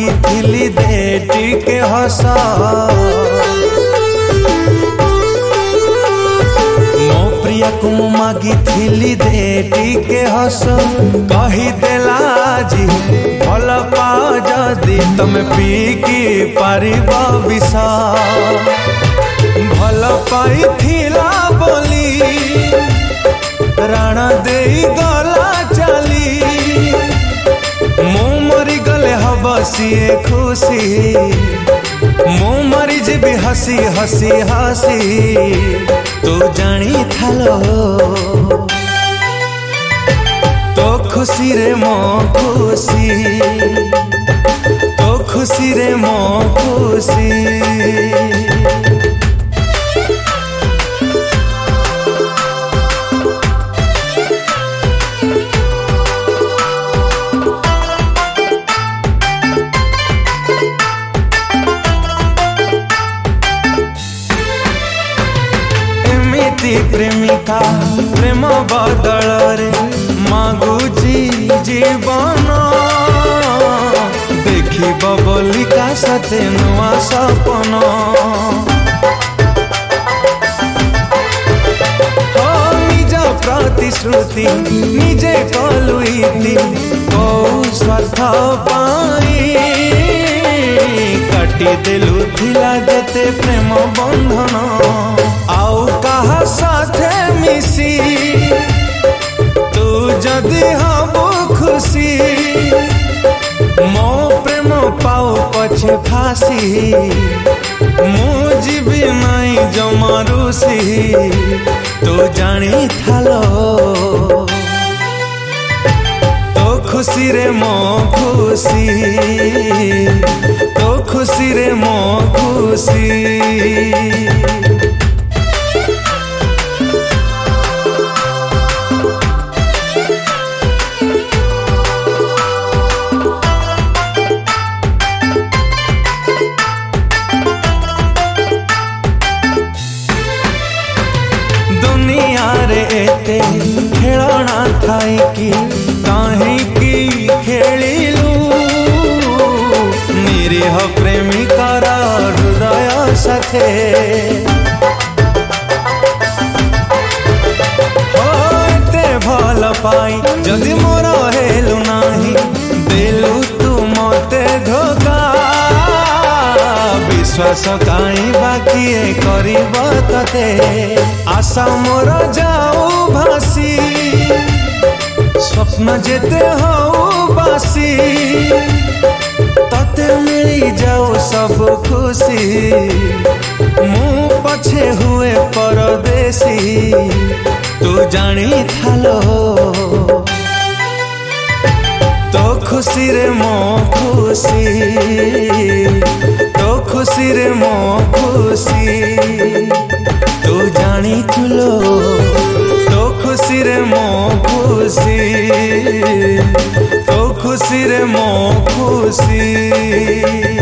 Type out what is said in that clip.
मागिथिली दे टिके हस मो प्रिया को मागिथिली दे टिके हस कही देला जी भल पाओ जदि तमे पीकी पारिब विष भल पाइथिला बोली राणा देई गला चली मु मरी गले हब सीए खुशी मु मरी जीवी हसी हसी हसी तू जानी थालो तो खुशी रे मो खुशी तो खुशी रे मो खुशी प्रेमिका प्रेम बदल रे मागुची जीवन देखिब बोली का साथे नुआ सपन निज प्रतिश्रुति निजे कलुईति कौ स्वार्थ पाई काटी देलु थिला जेते प्रेम बंधन आउ कहा साथे मिसी तू जदि हबो खुशी मो प्रेम पाओ पछे फासी मु जीवी नाई जमा रुसी तू जानी थालो तो खुशी रे मो खुशी तो खुशी रे मो खुशी एते खेलना थाई कि काहे की खेलिलु निरीह प्रेमिकार हृदय साथे होते भल पाई जदि मोर हेलु नाही देलु तू मते धोखा विश्वास काई बाकी करिब तते आशा मोर जाऊ भासी स्वप्न जेते हऊ बासी तते मिली जाऊ सब खुशी मु पछे हुए परदेसी तू जानी थालो तो खुशी रे मो खुशी तो खुशी रे मो खुशी तू जानी थुलो तो खुशी रे मो खुशी तो खुशी रे मो खुशी।